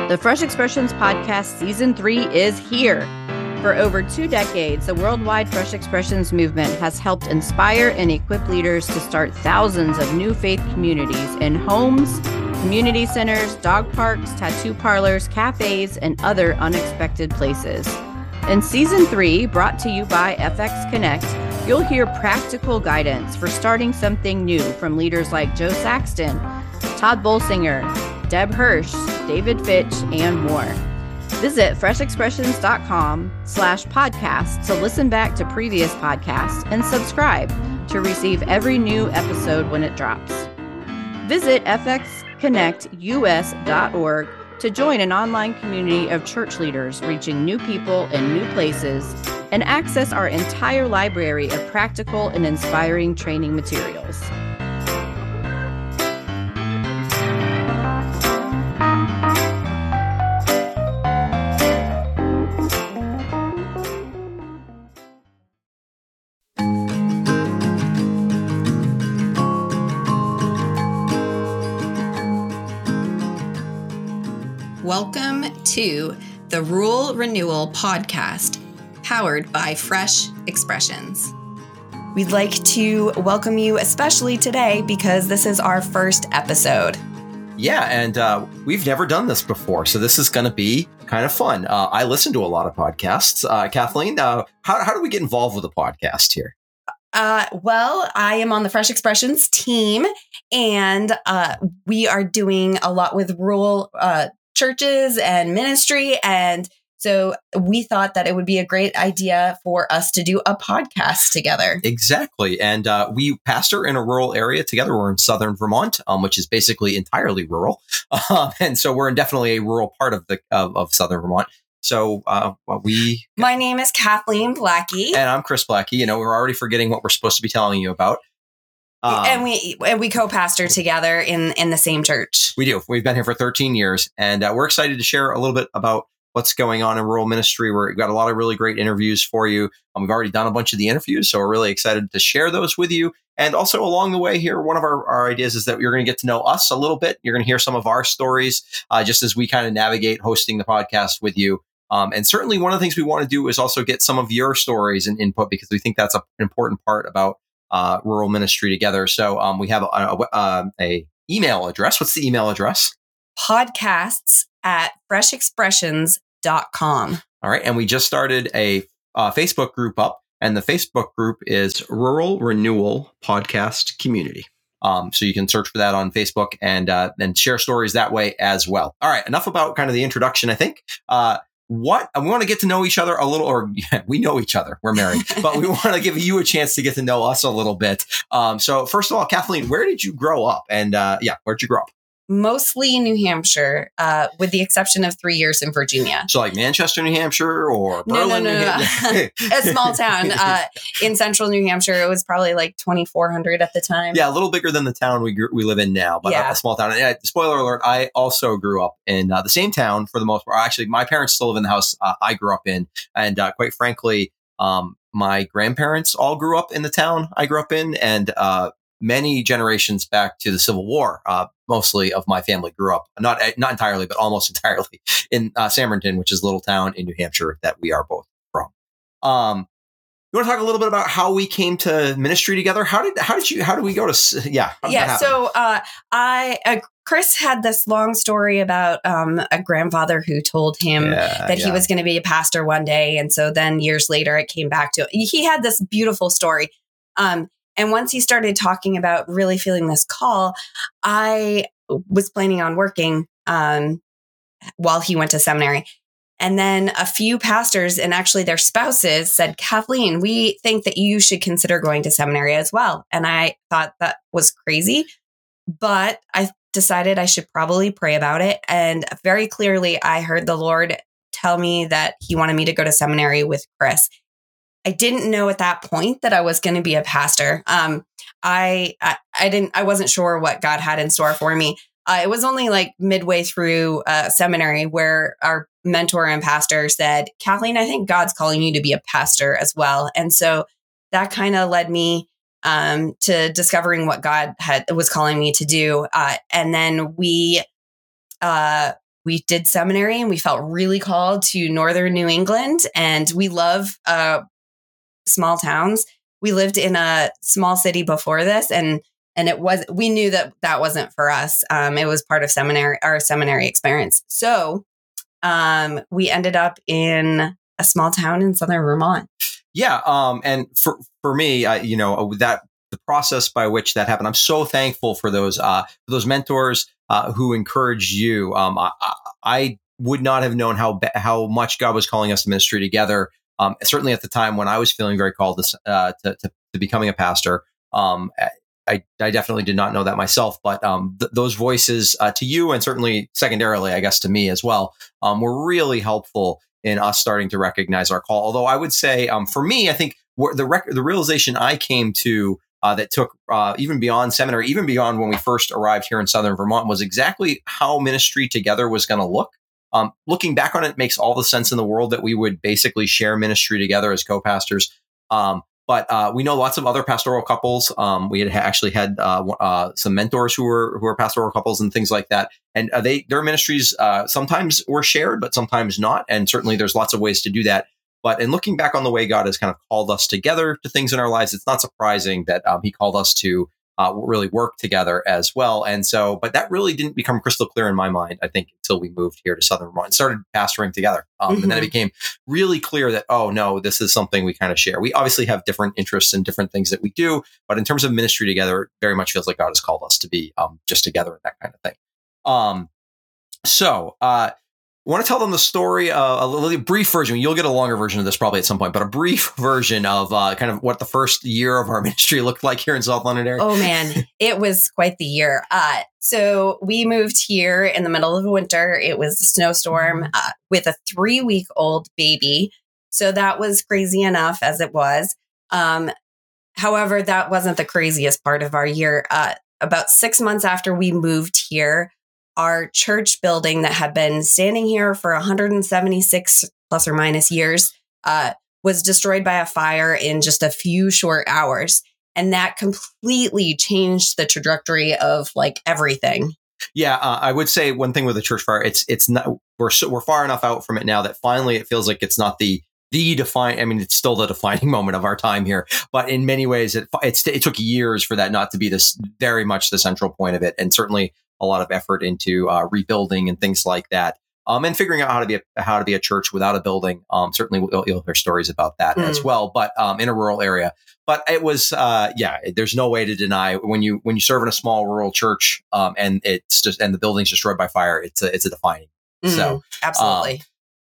The Fresh Expressions Podcast Season 3 is here. For over 2 decades, the worldwide Fresh Expressions movement has helped inspire and equip leaders to start thousands of new faith communities in homes, community centers, dog parks, tattoo parlors, cafes, and other unexpected places. In Season 3, brought to you by FX Connect, you'll hear practical guidance for starting something new from leaders like Joe Saxton, Todd Bolsinger, Deb Hirsch, David Fitch, and more. Visit freshexpressions.com/podcast to listen back to previous podcasts and subscribe to receive every new episode when it drops. Visit fxconnectus.org to join an online community of church leaders reaching new people in new places and access our entire library of practical and inspiring training materials. Welcome to the Rural Renewal Podcast, powered by Fresh Expressions. We'd like to welcome you, especially today, because this is our first episode. Yeah, and we've never done this before, so this is going to be kind of fun. I listen to a lot of podcasts. Kathleen, how do we get involved with a podcast here? Well, I am on the Fresh Expressions team, and we are doing a lot with rural churches and ministry. And so we thought that it would be a great idea for us to do a podcast together. Exactly. And we pastor in a rural area together. We're in southern Vermont, which is basically entirely rural. And so we're in definitely a rural part of southern Vermont. So My name is Kathleen Blackie. And I'm Chris Blackie. You know, we're already forgetting what we're supposed to be telling you about. And we co-pastor together in the same church. We do. We've been here for 13 years, and we're excited to share a little bit about what's going on in rural ministry. We've got a lot of really great interviews for you. We've already done a bunch of the interviews, so we're really excited to share those with you. And also along the way here, one of our ideas is that you're going to get to know us a little bit. You're going to hear some of our stories just as we kind of navigate hosting the podcast with you. And certainly one of the things we want to do is also get some of your stories and input, because we think that's an important part about rural ministry together. So we have a email address. What's the email address? Podcasts@freshexpressions.com. All right. And we just started a Facebook group up, and the Facebook group is Rural Renewal Podcast Community. So you can search for that on Facebook and share stories that way as well. All right. Enough about kind of the introduction, I think. We want to get to know each other a little, or we know each other. We're married, but we want to give you a chance to get to know us a little bit. So first of all, Kathleen, where did you grow up? And where'd you grow up? Mostly New Hampshire, with the exception of 3 years in Virginia. So like Manchester, New Hampshire, or Berlin, New Hampshire? A small town in central New Hampshire. It was probably like 2,400 at the time. Yeah, a little bigger than the town we live in now, but a small town. And spoiler alert, I also grew up in the same town for the most part. Actually, my parents still live in the house I grew up in. And quite frankly, my grandparents all grew up in the town I grew up in. And many generations back to the Civil War, mostly of my family grew up, not entirely, but almost entirely in Sammerton, which is a little town in New Hampshire that we are both from. You want to talk a little bit about how we came to ministry together? How did we go to? So Chris had this long story about a grandfather who told him that he was going to be a pastor one day, and so then years later it came back to he had this beautiful story. And once he started talking about really feeling this call, I was planning on working while he went to seminary. And then a few pastors and actually their spouses said, Kathleen, we think that you should consider going to seminary as well. And I thought that was crazy, but I decided I should probably pray about it. And very clearly, I heard the Lord tell me that he wanted me to go to seminary with Chris. I didn't know at that point that I was going to be a pastor. I wasn't sure what God had in store for me. It was only like midway through seminary where our mentor and pastor said, Kathleen, I think God's calling you to be a pastor as well. And so that kind of led me to discovering what God was calling me to do. And then we we did seminary and we felt really called to Northern New England, and we love small towns. We lived in a small city before this, and we knew that wasn't for us. It was part of our seminary experience. So we ended up in a small town in southern Vermont. Yeah. And for me, that the process by which that happened, I'm so thankful for those mentors who encouraged you. I would not have known how much God was calling us to ministry together. Certainly at the time when I was feeling very called to becoming a pastor. I definitely did not know that myself, but those voices to you, and certainly secondarily, I guess, to me as well, were really helpful in us starting to recognize our call. Although I would say, for me, I think the realization I came to that took even beyond seminary, even beyond when we first arrived here in southern Vermont, was exactly how ministry together was going to look. Looking back on it, makes all the sense in the world that we would basically share ministry together as co-pastors. But we know lots of other pastoral couples. We had actually had some mentors who were pastoral couples and things like that. And their ministries sometimes were shared, but sometimes not. And certainly there's lots of ways to do that. But in looking back on the way God has kind of called us together to things in our lives, it's not surprising that he called us to really work together as well. And so, but that really didn't become crystal clear in my mind, I think, until we moved here to southern Vermont and started pastoring together. And then it became really clear that, oh no, this is something we kind of share. We obviously have different interests and different things that we do, but in terms of ministry together, it very much feels like God has called us to be just together and that kind of thing. So I want to tell them the story, a brief version. You'll get a longer version of this probably at some point, but a brief version of kind of what the first year of our ministry looked like here in South London area. Oh, man, it was quite the year. So we moved here in the middle of winter. It was a snowstorm with a 3-week-old baby. So that was crazy enough as it was. However, that wasn't the craziest part of our year. About 6 months after we moved here, our church building that had been standing here for 176 plus or minus years was destroyed by a fire in just a few short hours. And that completely changed the trajectory of like everything. Yeah, I would say one thing with the church fire, it's not, we're far enough out from it now that finally it feels like it's not the defining. I mean, it's still the defining moment of our time here, but in many ways, it took years for that not to be this very much the central point of it, and certainly a lot of effort into rebuilding and things like that, and figuring out how to be a church without a building. Certainly, you'll hear stories about that as well, but in a rural area. But it was, there's no way to deny when you serve in a small rural church, and it's just and the building's destroyed by fire. It's a defining. So absolutely.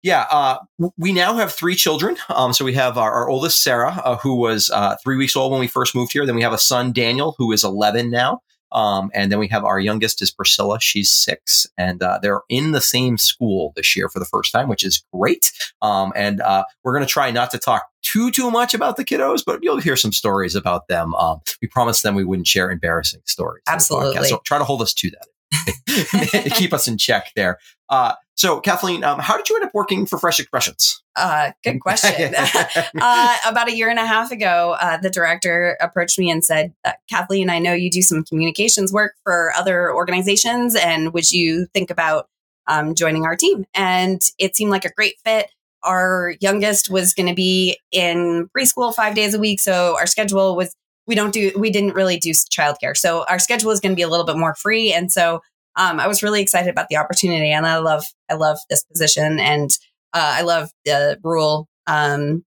We now have 3 children. So we have our oldest, Sarah, who was 3 weeks old when we first moved here. Then we have a son, Daniel, who is 11 now. And then we have our youngest is Priscilla. She's 6, and they're in the same school this year for the first time, which is great. And we're going to try not to talk too much about the kiddos, but you'll hear some stories about them. We promised them we wouldn't share embarrassing stories. Absolutely. So try to hold us to that. Keep us in check there. So Kathleen, how did you end up working for Fresh Expressions? Good question. About a year and a half ago, the director approached me and said, Kathleen, I know you do some communications work for other organizations, and would you think about joining our team? And it seemed like a great fit. Our youngest was going to be in preschool 5 days a week. So our schedule was, we didn't really do childcare. So our schedule is going to be a little bit more free. And so I was really excited about the opportunity, and I love this position, and I love the rural. I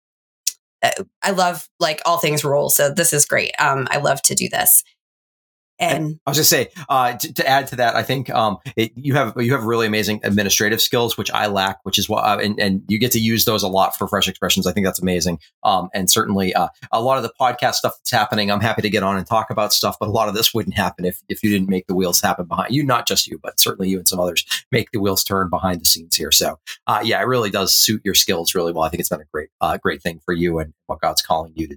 love like all things rural, so this is great. I love to do this. And I was just say to add to that, I think you have really amazing administrative skills, which I lack, which is what and you get to use those a lot for Fresh Expressions. I think that's amazing. And certainly a lot of the podcast stuff that's happening, I'm happy to get on and talk about stuff, but a lot of this wouldn't happen if you didn't make the wheels happen behind you. Not just you, but certainly you and some others make the wheels turn behind the scenes here. So it really does suit your skills really well. I think it's been a great thing for you and what God's calling you to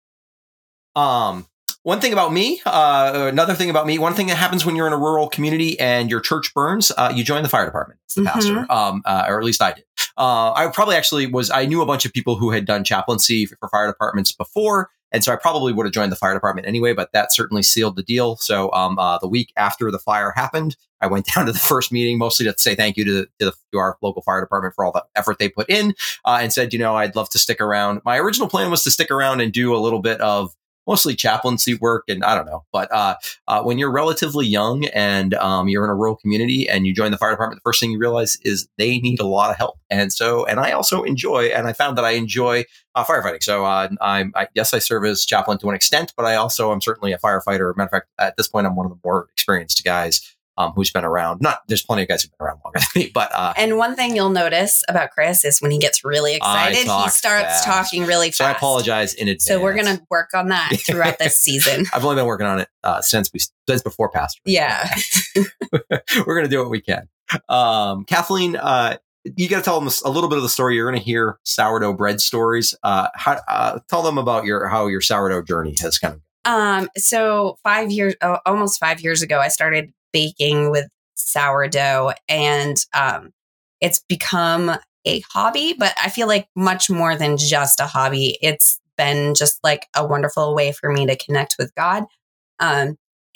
do. One thing about me, another thing about me, one thing that happens when you're in a rural community and your church burns, you join the fire department as the pastor, or at least I did. I probably actually I knew a bunch of people who had done chaplaincy for fire departments before, And so I probably would have joined the fire department anyway, but that certainly sealed the deal. So the week after the fire happened, I went down to the first meeting, mostly to say thank you to our local fire department for all the effort they put in, and said, I'd love to stick around. My original plan was to stick around and do a little bit of mostly chaplaincy work, and I don't know. But when you're relatively young and you're in a rural community and you join the fire department, the first thing you realize is they need a lot of help. And I also enjoy, and I found that I enjoy firefighting. So yes, I serve as chaplain to an extent, but I also am certainly a firefighter. Matter of fact, at this point, I'm one of the more experienced guys who's been around. There's plenty of guys who've been around longer than me, but and one thing you'll notice about Chris is when he gets really excited, he starts talking really fast. So I apologize in advance. So we're going to work on that throughout this season. I've only been working on it since before Pastor. Yeah, we're going to do what we can. Kathleen, you got to tell them a little bit of the story. You're going to hear sourdough bread stories. Tell them about how your sourdough journey has kind of. So almost 5 years ago, I started baking with sourdough, and it's become a hobby, but I feel like much more than just a hobby. It's been just like a wonderful way for me to connect with God. And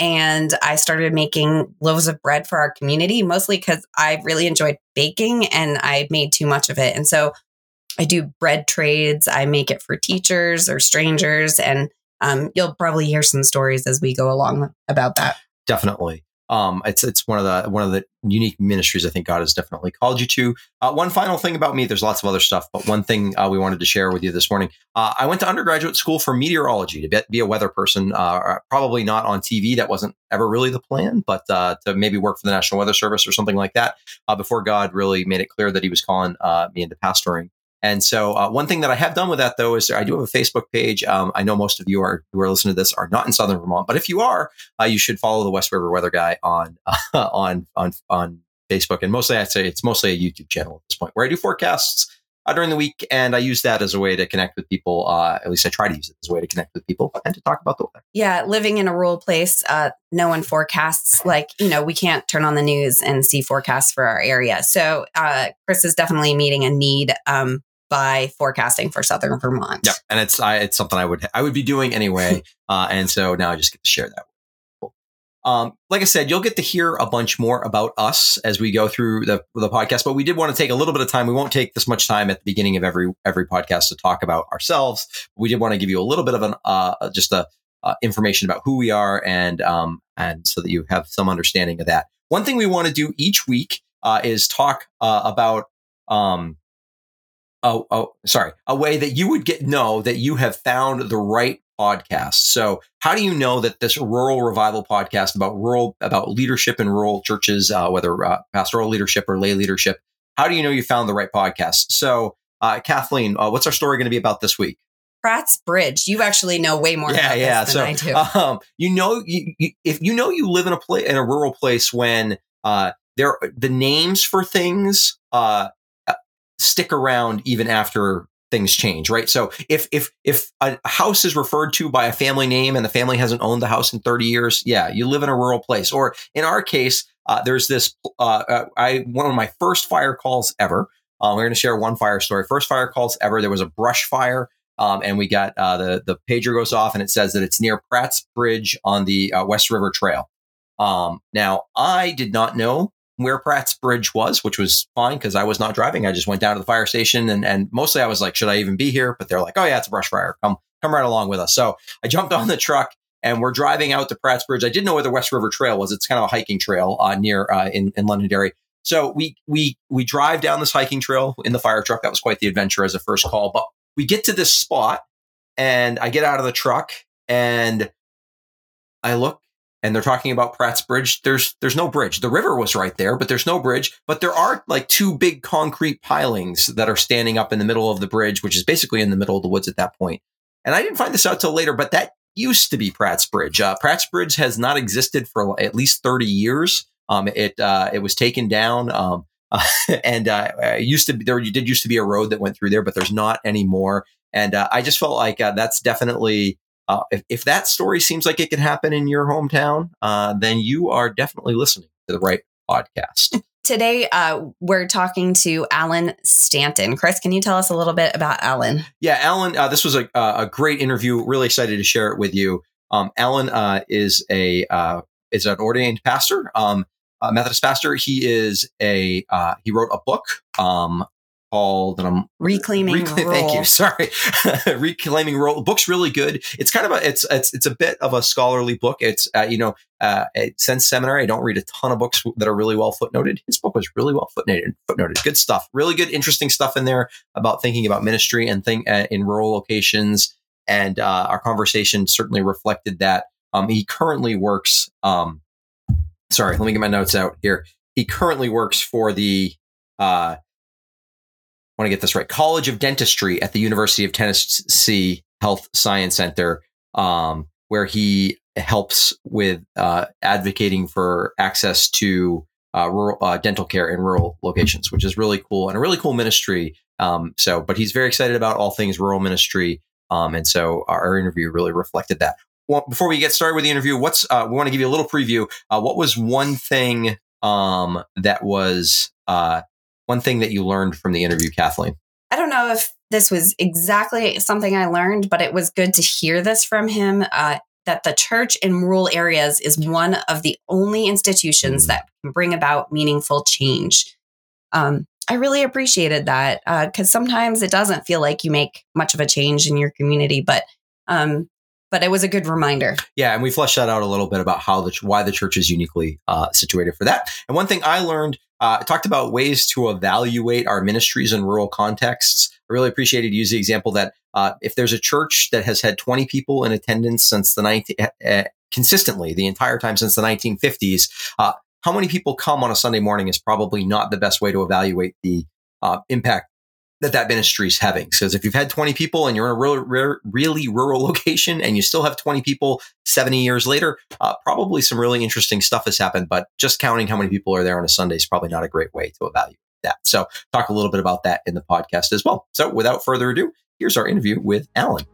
I started making loaves of bread for our community, mostly because I really enjoyed baking and I made too much of it. And so I do bread trades. I make it for teachers or strangers. And you'll probably hear some stories as we go along about that. Definitely. It's one of the unique ministries I think God has definitely called you to. One final thing about me, there's lots of other stuff, but one thing we wanted to share with you this morning. I went to undergraduate school for meteorology to be a weather person, probably not on TV. That wasn't ever really the plan, but to maybe work for the National Weather Service or something like that before God really made it clear that he was calling me into pastoring. And so one thing that I have done with that, though, is I do have a Facebook page. I know most of you who are listening to this are not in Southern Vermont, but if you are, you should follow the West River Weather Guy on Facebook. And mostly, I'd say it's mostly a YouTube channel at this point where I do forecasts during the week. And I use that as a way to connect with people. At least I try to use it as a way to connect with people and to talk about the weather. Yeah. Living in a rural place, no one forecasts, we can't turn on the news and see forecasts for our area. So Chris is definitely meeting a need by forecasting for Southern Vermont. Yeah, and it's something I would be doing anyway, and so now I just get to share that with people. Like I said, you'll get to hear a bunch more about us as we go through the podcast, but we did want to take a little bit of time. We won't take this much time at the beginning of every podcast to talk about ourselves. We did want to give you a little bit of an information about who we are, and so that you have some understanding of that. One thing we want to do each week is talk about. A way that you would know that you have found the right podcast. So how do you know that this Rural Revival podcast about leadership in rural churches, whether pastoral leadership or lay leadership, how do you know you found the right podcast? So Kathleen, what's our story going to be about this week? Pratt's Bridge. You actually know way more about this than I do. If you live in a rural place when the names for things stick around even after things change, right? So if a house is referred to by a family name and the family hasn't owned the house in 30 years, yeah, you live in a rural place. Or in our case, there's this, one of my first fire calls ever. We're going to share one fire story. First fire calls ever. There was a brush fire. And we got the pager goes off and it says that it's near Pratt's Bridge on the West River Trail. Now, I did not know where Pratt's Bridge was, which was fine because I was not driving. I just went down to the fire station and mostly I was like, should I even be here? But they're like, oh yeah, it's a brush fire. Come right along with us. So I jumped on the truck and we're driving out to Pratt's Bridge. I didn't know where the West River Trail was. It's kind of a hiking trail near in Londonderry. So we drive down this hiking trail in the fire truck. That was quite the adventure as a first call. But we get to this spot and I get out of the truck and I look. And they're talking about Pratt's Bridge. There's no bridge. The river was right there, but there's no bridge. But there are like two big concrete pilings that are standing up in the middle of the bridge, which is basically in the middle of the woods at that point. And I didn't find this out till later, but that used to be Pratt's Bridge. Pratt's Bridge has not existed for at least 30 years. It was taken down. And used to be, there did used to be a road that went through there, but there's not anymore. And I just felt like that's definitely. If that story seems like it could happen in your hometown, then you are definitely listening to the right podcast. today we're talking to Alan Stanton. Chris, can you tell us a little bit about Alan? Yeah, Alan, this was a great interview. Really excited to share it with you. Alan is an ordained pastor, a Methodist pastor. He wrote a book called Reclaiming Rural. Thank you. Sorry, Reclaiming Rural. The book's really good. It's kind of it's a bit of a scholarly book. It's since seminary, I don't read a ton of books that are really well footnoted. His book was really well footnoted. Good stuff. Really good, interesting stuff in there about thinking about ministry and in rural locations. And our conversation certainly reflected that. He currently works. Sorry, let me get my notes out here. He currently works for the. I want to get this right. College of Dentistry at the University of Tennessee Health Science Center, where he helps with advocating for access to rural dental care in rural locations, which is really cool and a really cool ministry. But he's very excited about all things rural ministry, and so our interview really reflected that. Well, before we get started with the interview, we want to give you a little preview. What was one thing one thing that you learned from the interview, Kathleen? I don't know if this was exactly something I learned, but it was good to hear this from him, that the church in rural areas is one of the only institutions that can bring about meaningful change. I really appreciated that because sometimes it doesn't feel like you make much of a change in your community, but it was a good reminder. Yeah, and we fleshed that out a little bit about why the church is uniquely situated for that. And one thing I learned, I talked about ways to evaluate our ministries in rural contexts. I really appreciated using the example that if there's a church that has had 20 people in attendance since consistently the entire time since the 1950s, how many people come on a Sunday morning is probably not the best way to evaluate the impact that ministry is having. Because if you've had 20 people and you're in a really rural location and you still have 20 people 70 years later, probably some really interesting stuff has happened, but just counting how many people are there on a Sunday is probably not a great way to evaluate that. So talk a little bit about that in the podcast as well. So without further ado, here's our interview with Alan.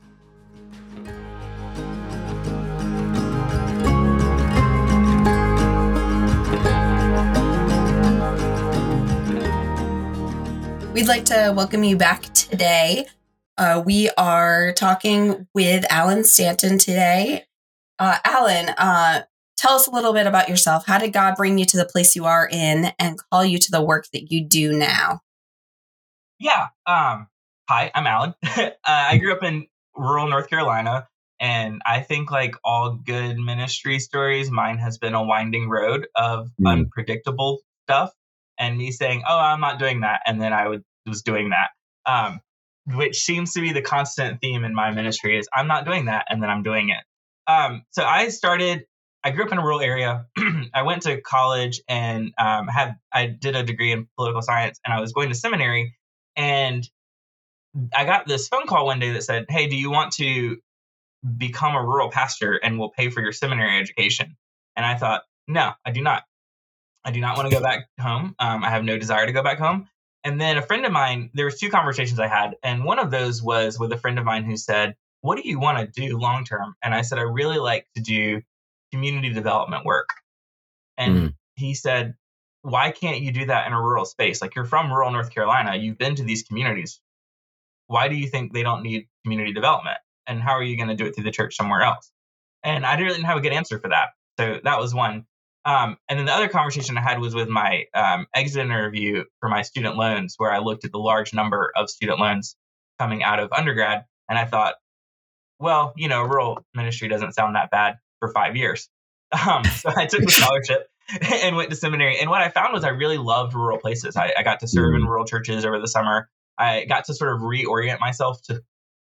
We'd like to welcome you back today. We are talking with Alan Stanton today. Alan, tell us a little bit about yourself. How did God bring you to the place you are in and call you to the work that you do now? Yeah. Hi, I'm Alan. I grew up in rural North Carolina, and I think like all good ministry stories, mine has been a winding road of unpredictable stuff. And me saying, "Oh, I'm not doing that," and then I was doing that, which seems to be the constant theme in my ministry is I'm not doing that, and then I'm doing it. So I grew up in a rural area. I went to college and I did a degree in political science, and I was going to seminary, and I got this phone call one day that said, "Hey, do you want to become a rural pastor, and we'll pay for your seminary education?" And I thought, no, I do not. I do not want to go back home. I have no desire to go back home. And then a friend of mine, there was two conversations I had. And one of those was with a friend of mine who said, "What do you want to do long term?" And I said, "I really like to do community development work." And he said, "Why can't you do that in a rural space? Like, you're from rural North Carolina. You've been to these communities. Why do you think they don't need community development? And how are you going to do it through the church somewhere else?" And I didn't have a good answer for that. So that was one. And then the other conversation I had was with my exit interview for my student loans, where I looked at the large number of student loans coming out of undergrad. And I thought, well, rural ministry doesn't sound that bad for 5 years. So I took the scholarship and went to seminary. And what I found was I really loved rural places. I got to serve in rural churches over the summer. I got to sort of reorient myself to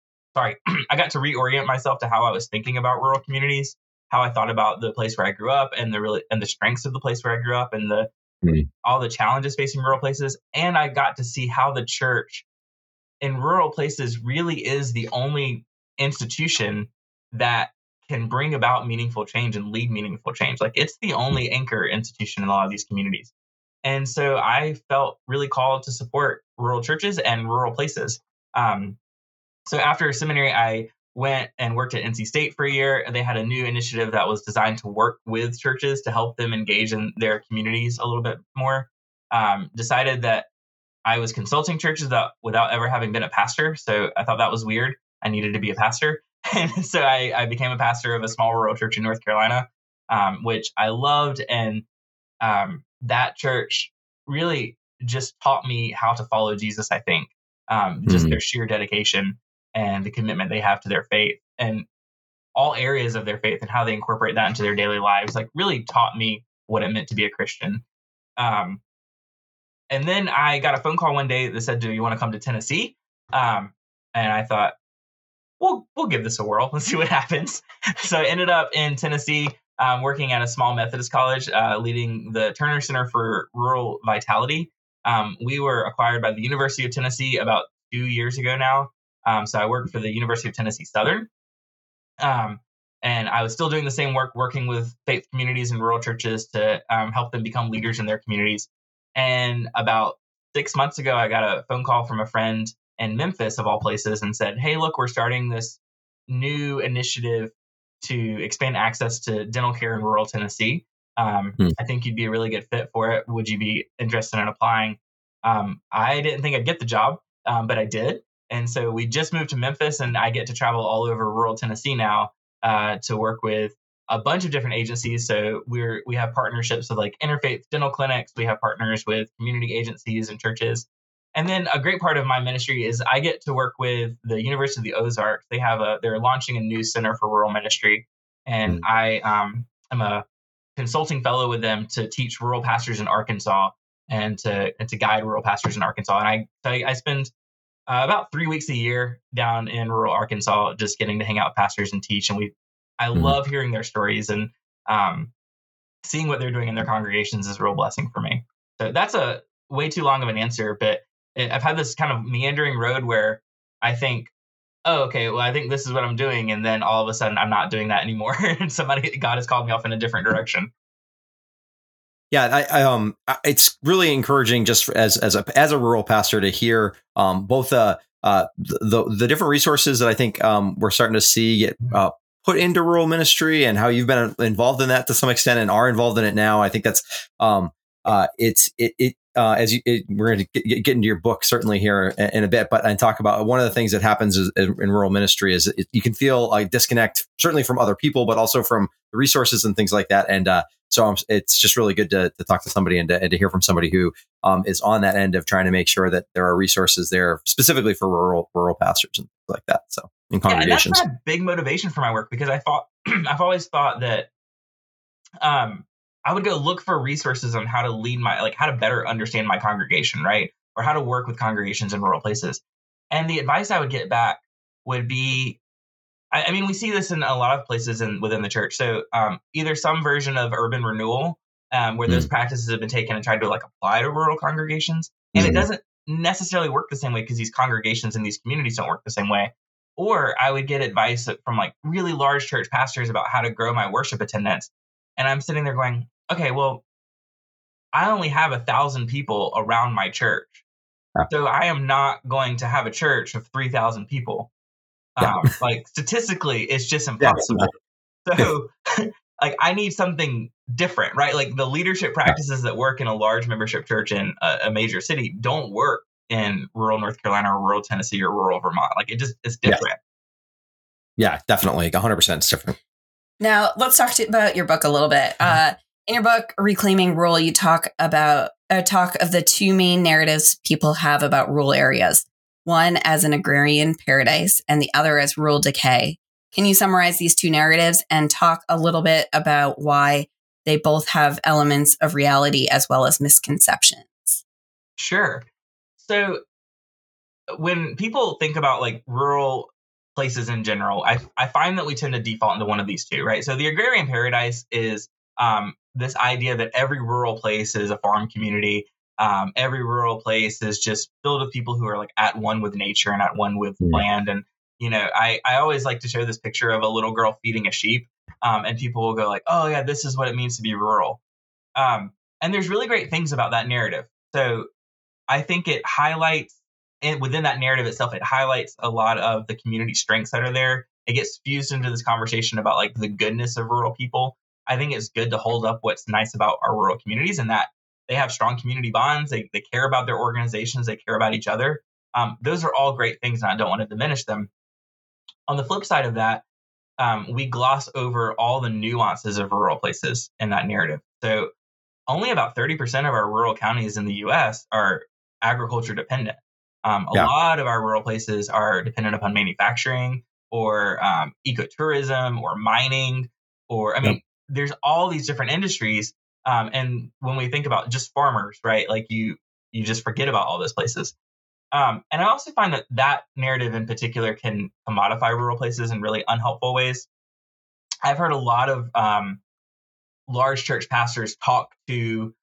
how I was thinking about rural communities, how I thought about the place where I grew up and the strengths of the place where I grew up and all the challenges facing rural places. And I got to see how the church in rural places really is the only institution that can bring about meaningful change and lead meaningful change. Like, it's the only anchor institution in a lot of these communities. And so I felt really called to support rural churches and rural places. So after seminary, I went and worked at NC State for a year. They had a new initiative that was designed to work with churches to help them engage in their communities a little bit more. decided that I was consulting churches without ever having been a pastor. So I thought that was weird. I needed to be a pastor. And so I became a pastor of a small rural church in North Carolina, which I loved. And that church really just taught me how to follow Jesus, I think. Just their sheer dedication and the commitment they have to their faith and all areas of their faith and how they incorporate that into their daily lives, like really taught me what it meant to be a Christian. And then I got a phone call one day that said, "Do you want to come to Tennessee?" And I thought, we'll give this a whirl. Let's see what happens. So I ended up in Tennessee, working at a small Methodist college, leading the Turner Center for Rural Vitality. We were acquired by the University of Tennessee about 2 years ago now. So I worked for the University of Tennessee Southern. And I was still doing the same work, working with faith communities and rural churches to help them become leaders in their communities. And about 6 months ago, I got a phone call from a friend in Memphis, of all places, and said, "Hey, look, we're starting this new initiative to expand access to dental care in rural Tennessee. I think you'd be a really good fit for it. Would you be interested in applying?" I didn't think I'd get the job, but I did. And so we just moved to Memphis, and I get to travel all over rural Tennessee now to work with a bunch of different agencies. So we have partnerships with like interfaith dental clinics. We have partners with community agencies and churches. And then a great part of my ministry is I get to work with the University of the Ozarks. They're launching a new center for rural ministry. And I am a consulting fellow with them to teach rural pastors in Arkansas and to guide rural pastors in Arkansas. And I spend about 3 weeks a year down in rural Arkansas, just getting to hang out with pastors and teach. And I love hearing their stories, and seeing what they're doing in their congregations is a real blessing for me. So that's a way too long of an answer, but I've had this kind of meandering road where I think, oh, okay, well, I think this is what I'm doing. And then all of a sudden I'm not doing that anymore. And God has called me off in a different direction. Yeah, it's really encouraging just as a rural pastor to hear both the different resources that I think we're starting to see get put into rural ministry, and how you've been involved in that to some extent and are involved in it now. I think that's we're going to get into your book certainly here in a bit, but and talk about one of the things that happens in rural ministry is you can feel a disconnect, certainly from other people, but also from the resources and things like that. And so it's just really good to talk to somebody and to hear from somebody who is on that end of trying to make sure that there are resources there specifically for rural pastors and things like that. So in congregations, and that's a big motivation for my work, because I've always thought that I would go look for resources on how to lead how to better understand my congregation, right? Or how to work with congregations in rural places. And the advice I would get back would be, I mean, we see this in a lot of places within the church. So either some version of urban renewal, where those practices have been taken and tried to apply to rural congregations. And it doesn't necessarily work the same way, because these congregations and these communities don't work the same way. Or I would get advice from really large church pastors about how to grow my worship attendance. And I'm sitting there going, okay, well, I only have 1,000 people around my church. So I am not going to have a church of 3,000 people. Statistically, it's just impossible. So I need something different, right? The leadership practices that work in a large membership church in a major city don't work in rural North Carolina or rural Tennessee or rural Vermont. It's different. Yeah, definitely. 100% it's different. Now, let's talk about your book a little bit. In your book, Reclaiming Rural, you talk of the two main narratives people have about rural areas. One as an agrarian paradise and the other as rural decay. Can you summarize these two narratives and talk a little bit about why they both have elements of reality as well as misconceptions? Sure. So when people think about rural places in general, I find that we tend to default into one of these two, right? So the agrarian paradise is this idea that every rural place is a farm community. Every rural place is just filled with people who are at one with nature and at one with land. And, I always like to show this picture of a little girl feeding a sheep, and people will go oh yeah, this is what it means to be rural. And there's really great things about that narrative. So I think it highlights, and within that narrative itself, it highlights a lot of the community strengths that are there. It gets fused into this conversation about the goodness of rural people. I think it's good to hold up what's nice about our rural communities, and that they have strong community bonds. They care about their organizations. They care about each other. Those are all great things, and I don't want to diminish them. On the flip side of that, we gloss over all the nuances of rural places in that narrative. So only about 30% of our rural counties in the U.S. are agriculture dependent. A lot of our rural places are dependent upon manufacturing or ecotourism or mining, or, there's all these different industries. And when we think about just farmers, right, like you just forget about all those places. And I also find that narrative in particular can commodify rural places in really unhelpful ways. I've heard a lot of large church pastors talk to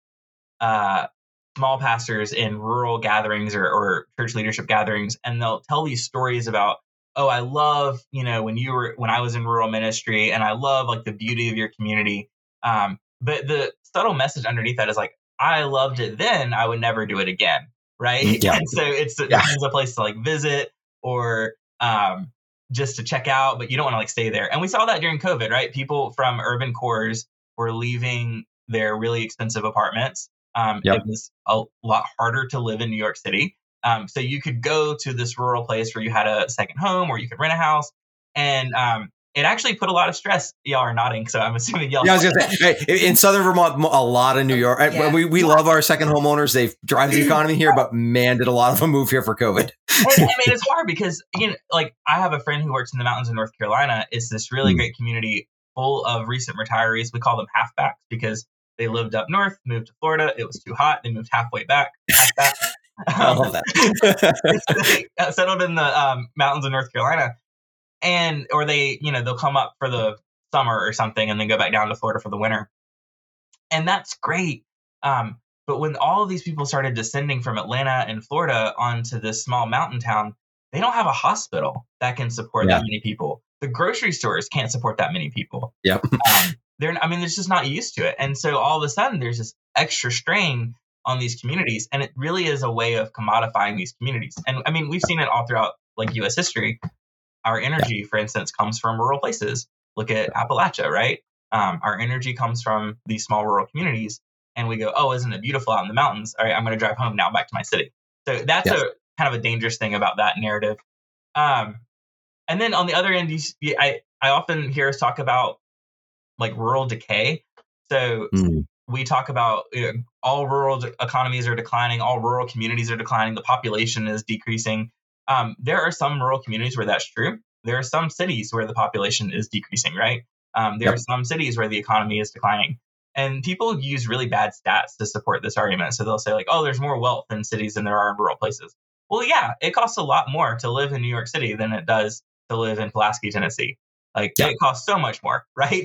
small pastors in rural gatherings or church leadership gatherings, and they'll tell these stories about, oh, I love, when I was in rural ministry, and I love like the beauty of your community. But the subtle message underneath that is like, I loved it then, I would never do it again. Right. Yeah. And so it becomes a place to like visit or just to check out, but you don't want to like stay there. And we saw that during COVID, right? People from urban cores were leaving their really expensive apartments. It was a lot harder to live in New York City. So you could go to this rural place where you had a second home, or you could rent a house. And it actually put a lot of stress. Y'all are nodding, so I'm assuming y'all. Yeah, I was going to say, in Southern Vermont, a lot of New York. We love our second homeowners. They drive the economy here, but man, did a lot of them move here for COVID. It's hard because, like I have a friend who works in the mountains of North Carolina. It's this really great community full of recent retirees. We call them halfbacks because they lived up north, moved to Florida. It was too hot. They moved halfway back. I love that. They settled in the mountains of North Carolina. Or they'll come up for the summer or something and then go back down to Florida for the winter. And that's great. But when all of these people started descending from Atlanta and Florida onto this small mountain town, they don't have a hospital that can support that many people. The grocery stores can't support that many people. Yep. They're just not used to it. And so all of a sudden there's this extra strain on these communities. And it really is a way of commodifying these communities. And we've seen it all throughout like U.S. history. Our energy, for instance, comes from rural places. Look at Appalachia, right? Our energy comes from these small rural communities. And we go, oh, isn't it beautiful out in the mountains? All right, I'm going to drive home now back to my city. So that's a kind of a dangerous thing about that narrative. And then on the other end, I often hear us talk about like rural decay. So we talk about all rural economies are declining. All rural communities are declining. The population is decreasing. There are some rural communities where that's true. There are some cities where the population is decreasing, right? There are some cities where the economy is declining. And people use really bad stats to support this argument. So they'll say like, oh, there's more wealth in cities than there are in rural places. Well, yeah, it costs a lot more to live in New York City than it does to live in Pulaski, Tennessee. Like it costs so much more, right?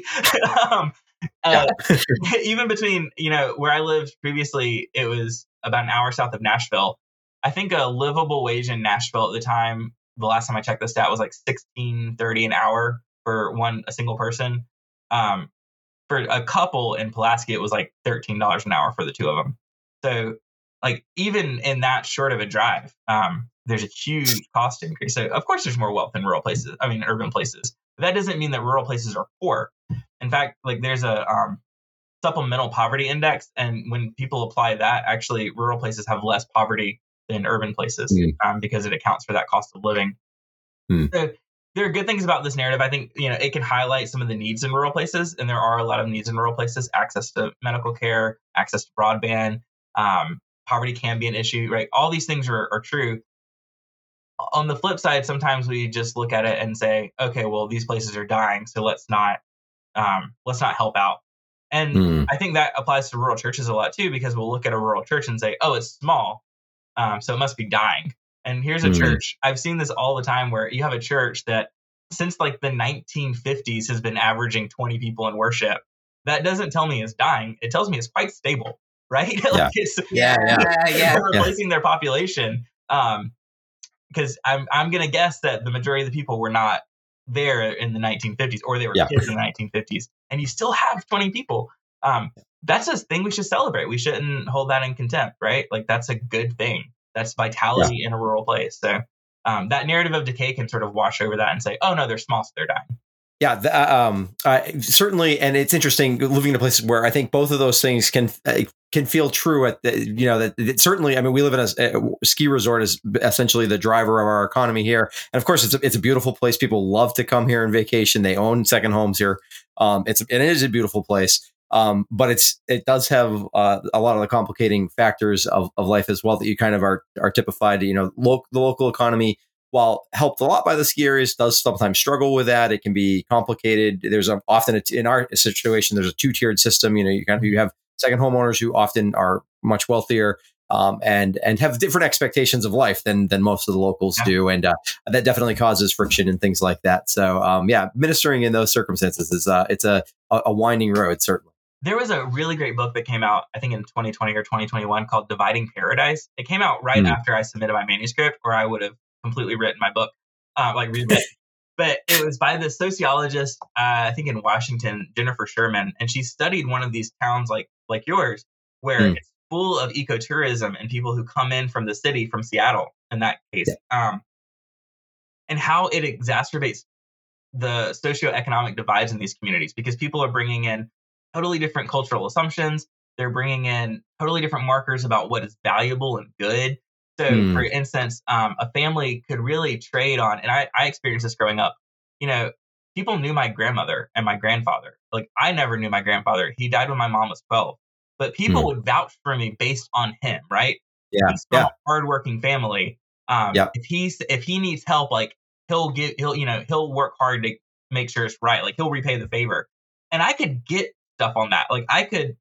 Even between, where I lived previously, it was about an hour south of Nashville. I think a livable wage in Nashville at the time, the last time I checked the stat, was like $16.30 an hour for a single person. For a couple in Pulaski, it was like $13 an hour for the two of them. So like even in that short of a drive, there's a huge cost increase. So of course there's more wealth in urban places. But that doesn't mean that rural places are poor. In fact, like there's a supplemental poverty index. And when people apply that, actually rural places have less poverty than urban places because it accounts for that cost of living. So there are good things about this narrative. I think, it can highlight some of the needs in rural places. And there are a lot of needs in rural places: access to medical care, access to broadband, poverty can be an issue, right? All these things are true. On the flip side, sometimes we just look at it and say, okay, well, these places are dying, so let's not help out. And I think that applies to rural churches a lot too, because we'll look at a rural church and say, oh, it's small, so it must be dying. And here's a church. I've seen this all the time where you have a church that since like the 1950s has been averaging 20 people in worship. That doesn't tell me it's dying. It tells me it's quite stable, right? Like it's replacing their population. Because I'm going to guess that the majority of the people were not there in the 1950s, or they were kids in the 1950s, and you still have 20 people. That's a thing we should celebrate. We shouldn't hold that in contempt, right? Like that's a good thing. That's vitality in a rural place. So that narrative of decay can sort of wash over that and say, oh no, they're small, so they're dying. Certainly, and it's interesting living in a place where I think both of those things can feel true. Certainly, I mean, we live in a ski resort is essentially the driver of our economy here, and of course, it's a beautiful place. People love to come here on vacation. They own second homes here. It is a beautiful place, but it does have a lot of the complicating factors of life as well that you kind of are typified. The local economy, while helped a lot by the ski areas, does sometimes struggle with that. It can be complicated. There's often in our situation, there's a two-tiered system. You have second homeowners who often are much wealthier and have different expectations of life than most of the locals do, and that definitely causes friction and things like that. So ministering in those circumstances is it's a winding road, certainly. There was a really great book that came out, I think in 2020 or 2021, called Dividing Paradise. It came out right after I submitted my manuscript, or I would have completely written my book, rewritten. But it was by the sociologist, I think in Washington, Jennifer Sherman, and she studied one of these towns like yours, where it's full of ecotourism and people who come in from the city, from Seattle in that case, and how it exacerbates the socioeconomic divides in these communities, because people are bringing in totally different cultural assumptions. They're bringing in totally different markers about what is valuable and good. So, for instance, a family could really trade on, and I experienced this growing up. People knew my grandmother and my grandfather. Like, I never knew my grandfather. He died when my mom was 12. But people would vouch for me based on him, right? Yeah, he's from a hardworking family. If he needs help, like he'll work hard to make sure it's right. Like, he'll repay the favor, and I could get stuff on that. Like,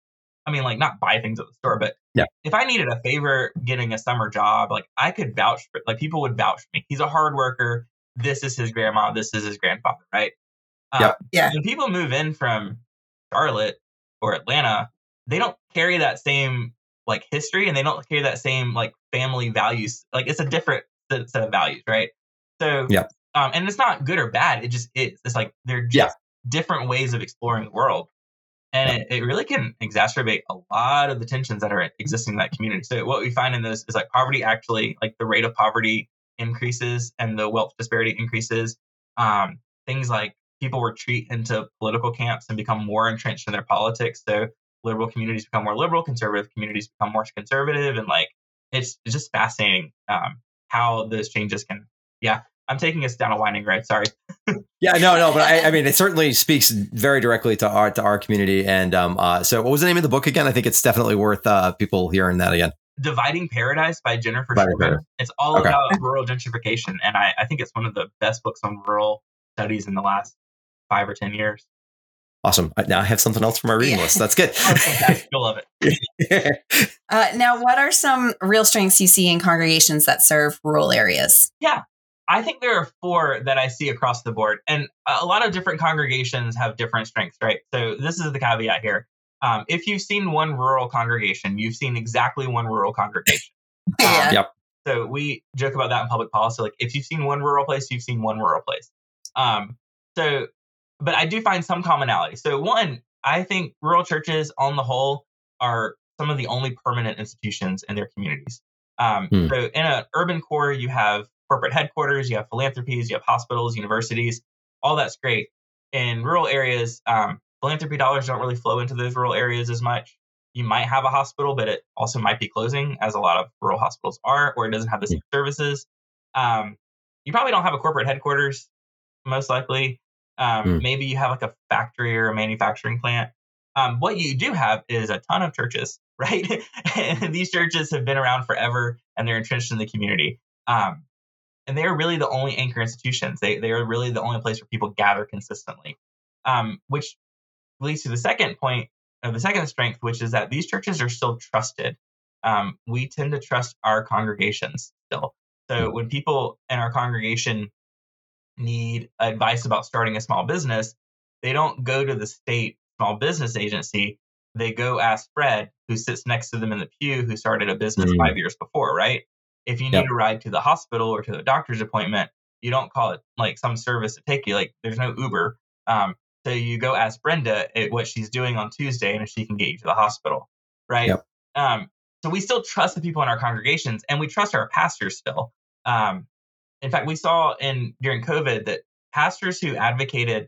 not buy things at the store, but if I needed a favor getting a summer job, like, I could vouch for it. Like, people would vouch for me. He's a hard worker. This is his grandma. This is his grandfather, right? When people move in from Charlotte or Atlanta, they don't carry that same history, and they don't carry that same family values. Like, it's a different set of values, right? So and it's not good or bad. It just is. It's like they're just different ways of exploring the world. And it really can exacerbate a lot of the tensions that are existing in that community. So what we find in this is poverty actually, the rate of poverty increases and the wealth disparity increases. Things like people retreat into political camps and become more entrenched in their politics. So liberal communities become more liberal, conservative communities become more conservative. And it's just fascinating how those changes can, I'm taking us down a winding road. Sorry. But I mean, it certainly speaks very directly to our community. And so what was the name of the book again? I think it's definitely worth people hearing that again. Dividing Paradise by Jennifer Sherman. It's all about rural gentrification. And I think it's one of the best books on rural studies in the last 5 or 10 years. Awesome. Now I have something else for my reading list. That's good. You'll love it. Now, what are some real strengths you see in congregations that serve rural areas? Yeah. I think there are 4 that I see across the board, and a lot of different congregations have different strengths, right? So this is the caveat here. If you've seen one rural congregation, you've seen exactly one rural congregation. So we joke about that in public policy. Like, if you've seen one rural place, you've seen one rural place. But I do find some commonality. So one, I think rural churches on the whole are some of the only permanent institutions in their communities. So in an urban core, you have corporate headquarters, you have philanthropies, you have hospitals, universities, all that's great. In rural areas, philanthropy dollars don't really flow into those rural areas as much. You might have a hospital, but it also might be closing, as a lot of rural hospitals are, or it doesn't have the same services. You probably don't have a corporate headquarters, most likely. Maybe you have a factory or a manufacturing plant. What you do have is a ton of churches, right? And these churches have been around forever, and they're entrenched in the community. And they are really the only anchor institutions. They are really the only place where people gather consistently, which leads to the second point of the second strength, which is that these churches are still trusted. We tend to trust our congregations still. So when people in our congregation need advice about starting a small business, they don't go to the state small business agency. They go ask Fred, who sits next to them in the pew, who started a business 5 years before, right? If you need a ride to the hospital or to a doctor's appointment, you don't call it some service to take you. There's no Uber. So you go ask Brenda what she's doing on Tuesday and if she can get you to the hospital, right? So we still trust the people in our congregations, and we trust our pastors still. In fact, we saw during COVID that pastors who advocated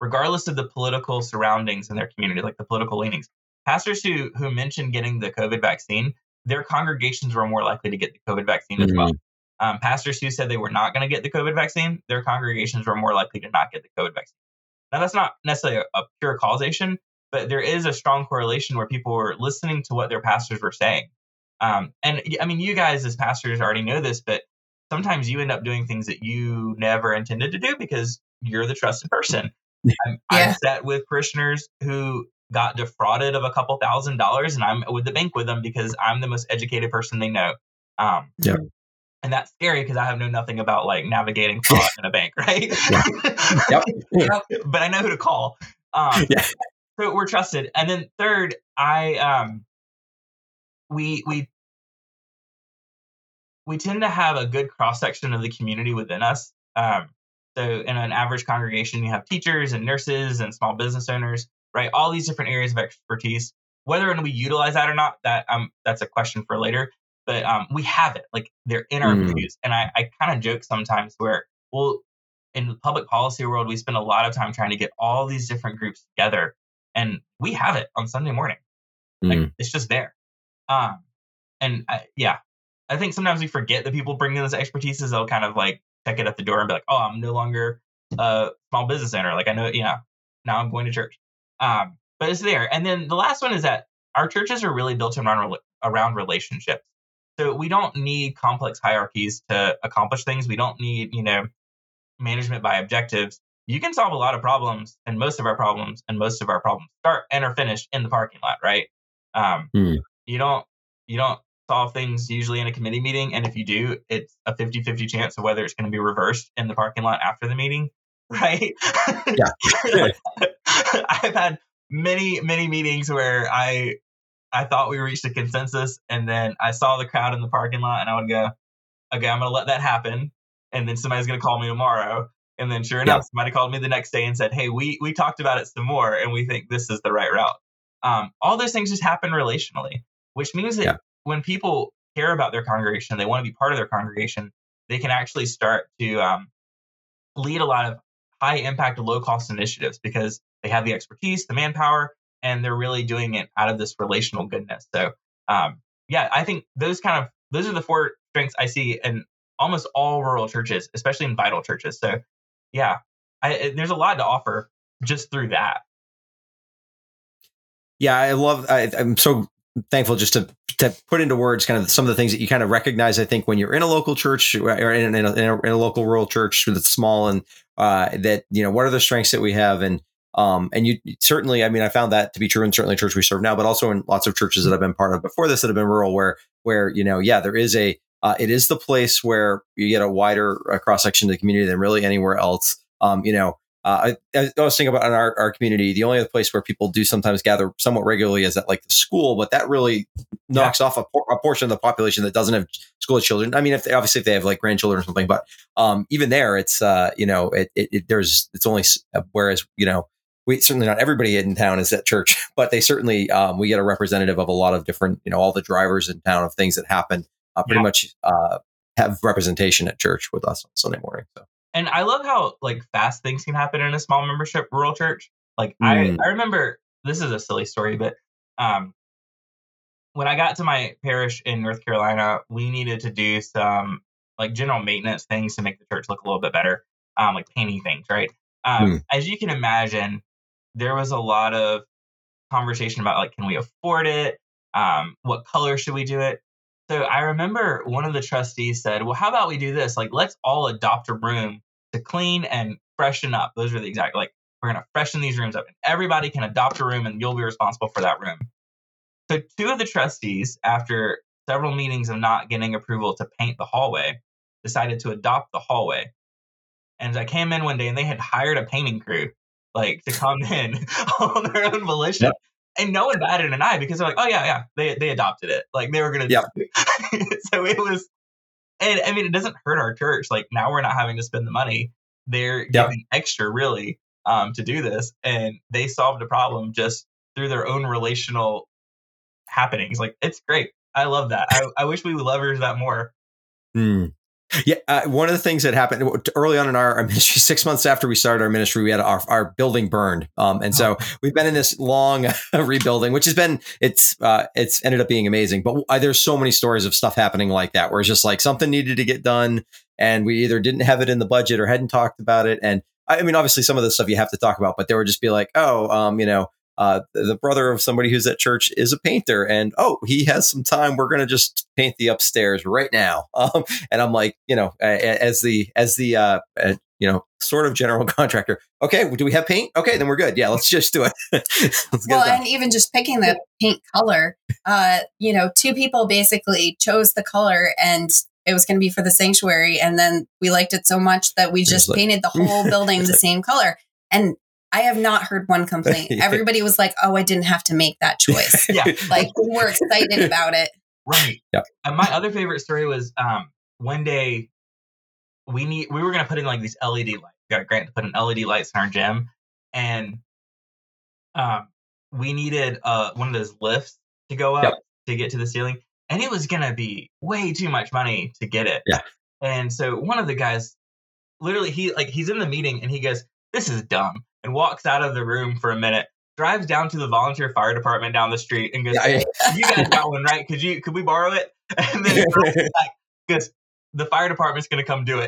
regardless of the political surroundings in their community, like the political leanings. Pastors who mentioned getting the COVID vaccine, their congregations were more likely to get the COVID vaccine as well. Pastors who said they were not going to get the COVID vaccine, their congregations were more likely to not get the COVID vaccine. Now, that's not necessarily a pure causation, but there is a strong correlation where people were listening to what their pastors were saying. And I mean, you guys as pastors already know this, but sometimes you end up doing things that you never intended to do because you're the trusted person. I've sat with parishioners who got defrauded of a couple $1,000s, and I'm with the bank with them because I'm the most educated person they know. And that's scary because I have known nothing about like navigating fraud in a bank, right? But I know who to call. So we're trusted. And then third, we tend to have a good cross section of the community within us. So in an average congregation, you have teachers and nurses and small business owners, right? All these different areas of expertise. Whether or not we utilize that or not, that's a question for later. But we have it, like they're in our pews. And I kind of joke sometimes where, well, in the public policy world, we spend a lot of time trying to get all these different groups together, and we have it on Sunday morning. Like it's just there. I think sometimes we forget that people bring in this expertise. They'll kind of like check it at the door and be like, oh, I'm no longer a small business owner. Like I know, now I'm going to church. But it's there. And then the last one is that our churches are really built around relationships. So we don't need complex hierarchies to accomplish things. We don't need, management by objectives. You can solve a lot of problems, and most of our problems start and are finished in the parking lot, right? You don't solve things usually in a committee meeting, and if you do, it's a 50-50 chance of whether it's going to be reversed in the parking lot after the meeting, right? I've had many meetings where I thought we reached a consensus, and then I saw the crowd in the parking lot, and I would go, okay, I'm going to let that happen, and then somebody's going to call me tomorrow. And then sure enough, somebody called me the next day and said, hey, we talked about it some more, and we think this is the right route. All those things just happen relationally, which means that when people care about their congregation, they want to be part of their congregation, they can actually start to lead a lot of high impact, low cost initiatives because they have the expertise, the manpower, and they're really doing it out of this relational goodness. So, I think those are the four strengths I see in almost all rural churches, especially in vital churches. So, there's a lot to offer just through that. Yeah, I'm so thankful just to put into words kind of some of the things that you kind of recognize, I think, when you're in a local church or in a local rural church that's small, and that, what are the strengths that we have? And you certainly, I mean, I found that to be true in certainly church we serve now, but also in lots of churches that I've been part of before this that have been rural where there is it is the place where you get a wider cross section of the community than really anywhere else. I was thinking about in our community, the only other place where people do sometimes gather somewhat regularly is at like the school, but that really knocks off a portion of the population that doesn't have school children. I mean, if they have like grandchildren or something, but even there, it's it's only, whereas we certainly, not everybody in town is at church, but they certainly we get a representative of a lot of different all the drivers in town of things that happen pretty much have representation at church with us on Sunday morning. So. And I love how like fast things can happen in a small membership rural church. Like I remember, this is a silly story, but when I got to my parish in North Carolina, we needed to do some like general maintenance things to make the church look a little bit better, like painting things, right? As you can imagine, there was a lot of conversation about like, can we afford it? What color should we do it? So I remember one of the trustees said, well, how about we do this? Like, let's all adopt a room to clean and freshen up. Those are the exact, like, we're going to freshen these rooms up. And everybody can adopt a room and you'll be responsible for that room. So two of the trustees, after several meetings of not getting approval to paint the hallway, decided to adopt the hallway. And I came in one day and they had hired a painting crew, like, to come in on their own volition. Yep. And no one batted an eye because they're like, oh, yeah, they adopted it. Like, they were going to do it. So it was, and I mean, it doesn't hurt our church. Like, now we're not having to spend the money. They're giving extra, really, to do this. And they solved a problem just through their own relational happenings. Like, it's great. I love that. I wish we would leverage that more. Yeah, one of the things that happened early on in our ministry, 6 months after we started our ministry, we had our building burned, and so we've been in this long rebuilding, which has been it's ended up being amazing. But there's so many stories of stuff happening like that, where it's just like something needed to get done, and we either didn't have it in the budget or hadn't talked about it. And I mean, obviously, some of the stuff you have to talk about, but there would just be like, the brother of somebody who's at church is a painter, and he has some time. We're going to just paint the upstairs right now. And I'm like, as the sort of general contractor. Okay, do we have paint? Okay, then we're good. Yeah, let's just do it. And even just picking the paint color, two people basically chose the color, and it was going to be for the sanctuary. And then we liked it so much that we just painted the whole building the same color. And I have not heard one complaint. Everybody was like, "Oh, I didn't have to make that choice." Yeah, like we're excited about it. Right. Yeah. My other favorite story was one day we were going to put in like these LED lights. We got a grant to put in LED lights in our gym, and we needed one of those lifts to go up to get to the ceiling, and it was going to be way too much money to get it. Yeah. And so one of the guys, literally, he's in the meeting and he goes, "This is dumb," and walks out of the room for a minute, drives down to the volunteer fire department down the street and goes, "You guys got one, right? Could we borrow it?" And then back, because the fire department's going to come do it.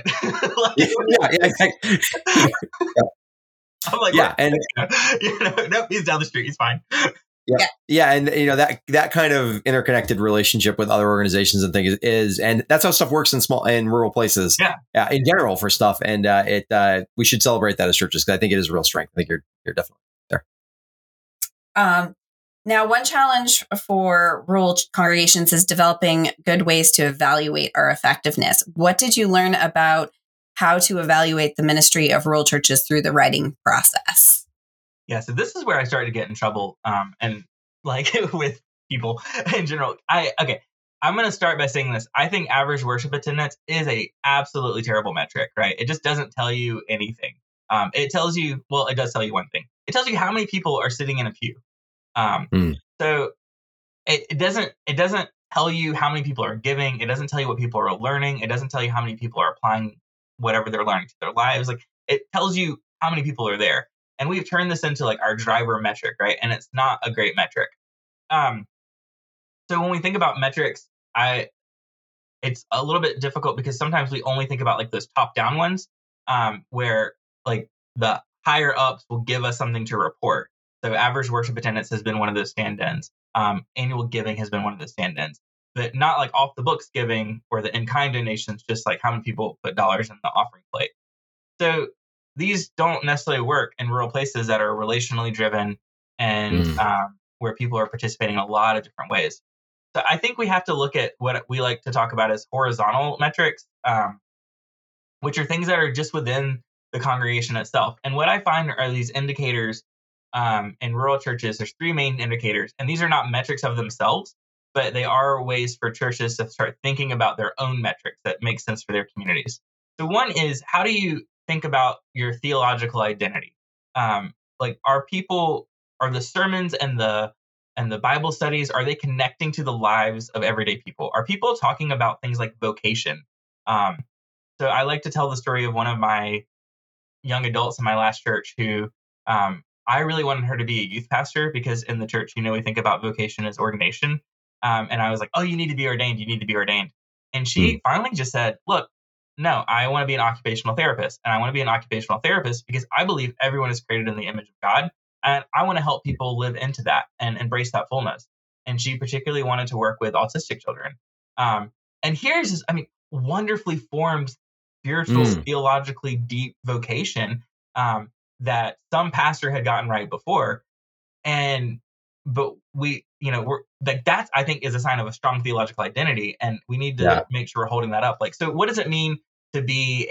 I'm like, nope, he's down the street. He's fine. Yeah. And that kind of interconnected relationship with other organizations and things is, and that's how stuff works in rural places. Yeah. In general for stuff. And we should celebrate that as churches, because I think it is a real strength. I think you're definitely there. Now, one challenge for rural congregations is developing good ways to evaluate our effectiveness. What did you learn about how to evaluate the ministry of rural churches through the writing process? Yeah, so this is where I started to get in trouble, and like with people in general. I'm going to start by saying this. I think average worship attendance is a absolutely terrible metric, right? It just doesn't tell you anything. It tells you, well, it does tell you one thing. It tells you how many people are sitting in a pew. So it doesn't tell you how many people are giving. It doesn't tell you what people are learning. It doesn't tell you how many people are applying whatever they're learning to their lives. Like, it tells you how many people are there. And we've turned this into like our driver metric, right? And it's not a great metric. So when we think about metrics, it's a little bit difficult because sometimes we only think about like those top-down ones, where like the higher ups will give us something to report. So average worship attendance has been one of those stand-ins. Annual giving has been one of the stand-ins, but not like off the books giving or the in-kind donations, just like how many people put dollars in the offering plate. So these don't necessarily work in rural places that are relationally driven and where people are participating in a lot of different ways. So I think we have to look at what we like to talk about as horizontal metrics, which are things that are just within the congregation itself. And what I find are these indicators in rural churches. There's three main indicators, and these are not metrics of themselves, but they are ways for churches to start thinking about their own metrics that make sense for their communities. So one is, how do you think about your theological identity? Like, are the sermons and the Bible studies, are they connecting to the lives of everyday people? Are people talking about things like vocation? So I like to tell the story of one of my young adults in my last church who I really wanted her to be a youth pastor, because in the church, we think about vocation as ordination. And I was like, "Oh, you need to be ordained. You need to be ordained." And she finally just said, "Look, no, I want to be an occupational therapist. And I want to be an occupational therapist because I believe everyone is created in the image of God. And I want to help people live into that and embrace that fullness." And she particularly wanted to work with autistic children. And here's this, wonderfully formed, spiritual, theologically deep vocation that some pastor had gotten right before. But we're like, that's, I think, is a sign of a strong theological identity. And we need to make sure we're holding that up. Like, so what does it mean to be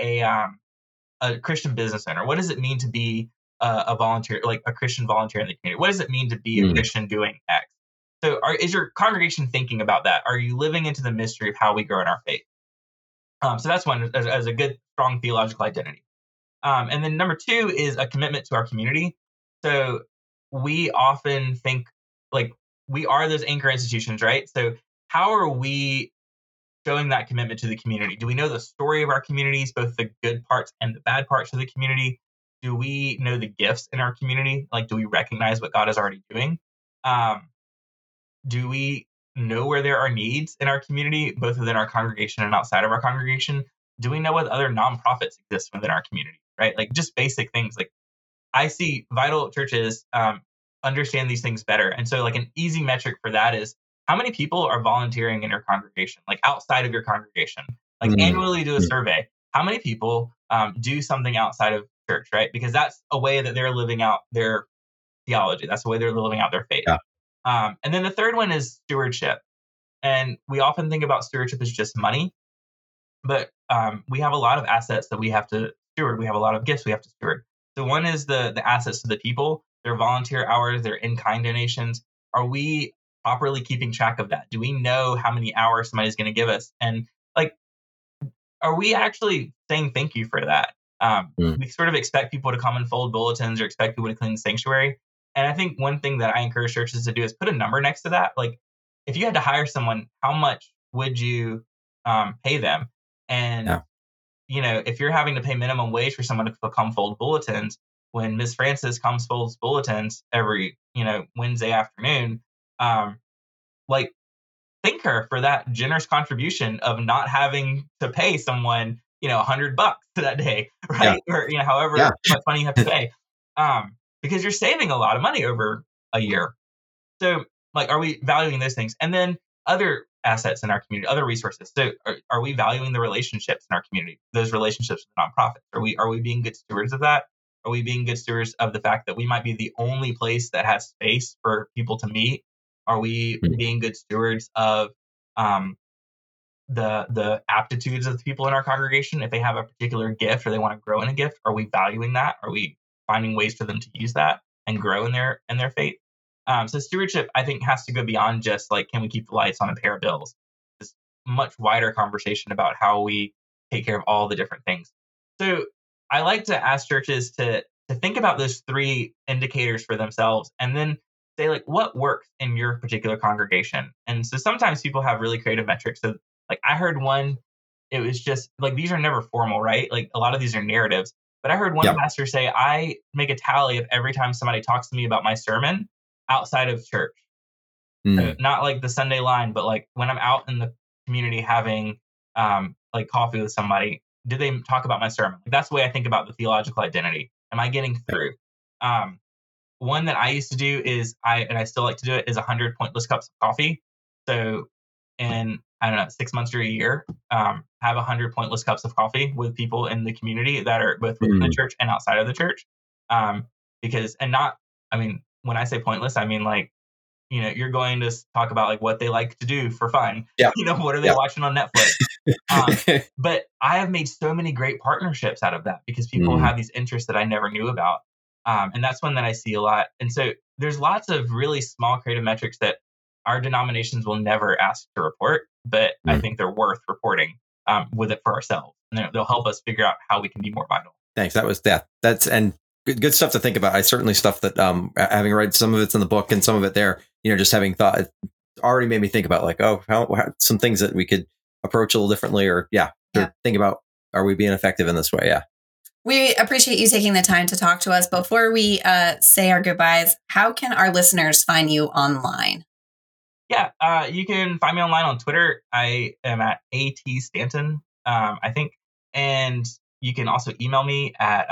a Christian business owner? What does it mean to be a volunteer, like a Christian volunteer in the community? What does it mean to be a Christian doing X? So is your congregation thinking about that? Are you living into the mystery of how we grow in our faith? So that's one, as a good, strong theological identity. And then number two is a commitment to our community. So we often think like we are those anchor institutions, right? So how are we showing that commitment to the community? Do we know the story of our communities, both the good parts and the bad parts of the community? Do we know the gifts in our community? Like, do we recognize what God is already doing? Do we know where there are needs in our community, both within our congregation and outside of our congregation? Do we know what other nonprofits exist within our community, right? Like just basic things. Like I see vital churches understand these things better. And so like an easy metric for that is how many people are volunteering in your congregation, like outside of your congregation, like annually do a survey. How many people do something outside of church, right? Because that's a way that they're living out their theology. That's the way they're living out their faith. Yeah. And then the third one is stewardship. And we often think about stewardship as just money, but we have a lot of assets that we have to steward. We have a lot of gifts we have to steward. So one is the assets to the people, their volunteer hours, their in-kind donations. Are we properly keeping track of that? Do we know how many hours somebody's going to give us? And like, are we actually saying thank you for that? We sort of expect people to come and fold bulletins or expect people to clean the sanctuary. And I think one thing that I encourage churches to do is put a number next to that. Like if you had to hire someone, how much would you pay them? And, you know, if you're having to pay minimum wage for someone to come fold bulletins, when Ms. Francis comes folds bulletins every, you know, Wednesday afternoon, like thank her for that generous contribution of not having to pay someone, you know, $100 that day, right? Yeah. Or, you know, however much money you have to pay. Because you're saving a lot of money over a year. So like, are we valuing those things? And then other assets in our community, other resources. So are we valuing the relationships in our community, those relationships with nonprofits? Are we being good stewards of that? Are we being good stewards of the fact that we might be the only place that has space for people to meet? Are we being good stewards of the aptitudes of the people in our congregation? If they have a particular gift or they want to grow in a gift, are we valuing that? Are we finding ways for them to use that and grow in their faith? So stewardship, I think, has to go beyond just like, can we keep the lights on and pay our bills? This much wider conversation about how we take care of all the different things. So I like to ask churches to think about those three indicators for themselves and then say, like, what works in your particular congregation? And so sometimes people have really creative metrics. So like I heard one, it was just like, these are never formal, right? Like a lot of these are narratives. But I heard one pastor say, I make a tally of every time somebody talks to me about my sermon outside of church. So not like the Sunday line, but like when I'm out in the community having like coffee with somebody, did they talk about my sermon? Like, that's the way I think about the theological identity. Am I getting through? One that I used to do is I still like to do it is 100 pointless cups of coffee. So in, I don't know, 6 months or a year, have 100 pointless cups of coffee with people in the community that are both within the church and outside of the church. Because, and not, I mean, when I say pointless, I mean like, you know, you're going to talk about like what they like to do for fun. Yeah. You know, what are they watching on Netflix? But I have made so many great partnerships out of that because people have these interests that I never knew about. And that's one that I see a lot. And so there's lots of really small creative metrics that our denominations will never ask to report, but I think they're worth reporting with it for ourselves. And they'll help us figure out how we can be more vital. Thanks. That's and good stuff to think about. I certainly stuff that having read some of it's in the book and some of it there, you know, just having thought, it already made me think about like, how some things that we could approach a little differently or think about, are we being effective in this way? Yeah. We appreciate you taking the time to talk to us. Before we say our goodbyes, how can our listeners find you online? Yeah, you can find me online on Twitter. I am at @Stanton, I think. And you can also email me at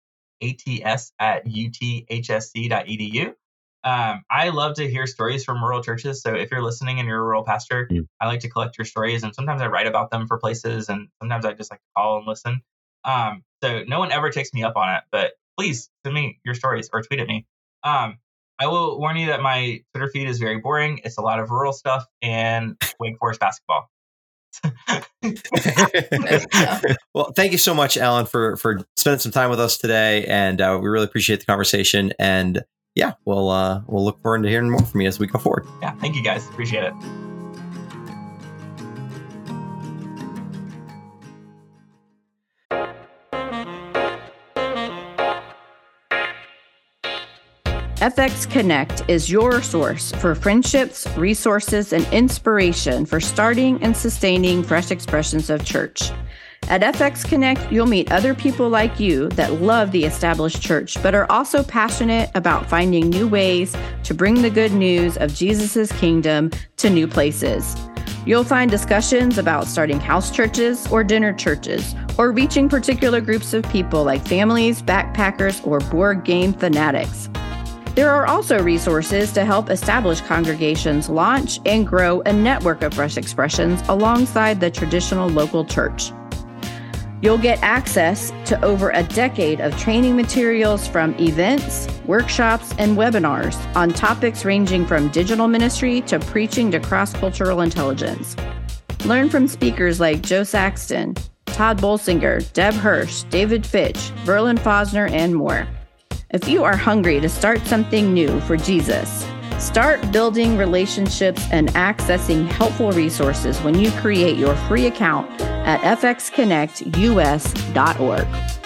ats@uthsc.edu. I love to hear stories from rural churches. So if you're listening and you're a rural pastor, I like to collect your stories. And sometimes I write about them for places. And sometimes I just like to call and listen. So no one ever takes me up on it. But please send me your stories or tweet at me. I will warn you that my Twitter feed is very boring. It's a lot of rural stuff and Wake Forest basketball. Well, thank you so much, Alan, for spending some time with us today, and we really appreciate the conversation. And we'll look forward to hearing more from you as we go forward. Yeah, thank you guys. Appreciate it. FX Connect is your source for friendships, resources, and inspiration for starting and sustaining fresh expressions of church. At FX Connect, you'll meet other people like you that love the established church, but are also passionate about finding new ways to bring the good news of Jesus' kingdom to new places. You'll find discussions about starting house churches or dinner churches, or reaching particular groups of people like families, backpackers, or board game fanatics. There are also resources to help established congregations launch and grow a network of fresh expressions alongside the traditional local church. You'll get access to over a decade of training materials from events, workshops, and webinars on topics ranging from digital ministry to preaching to cross-cultural intelligence. Learn from speakers like Joe Saxton, Todd Bolsinger, Deb Hirsch, David Fitch, Verlin Fosner, and more. If you are hungry to start something new for Jesus, start building relationships and accessing helpful resources when you create your free account at fxconnectus.org.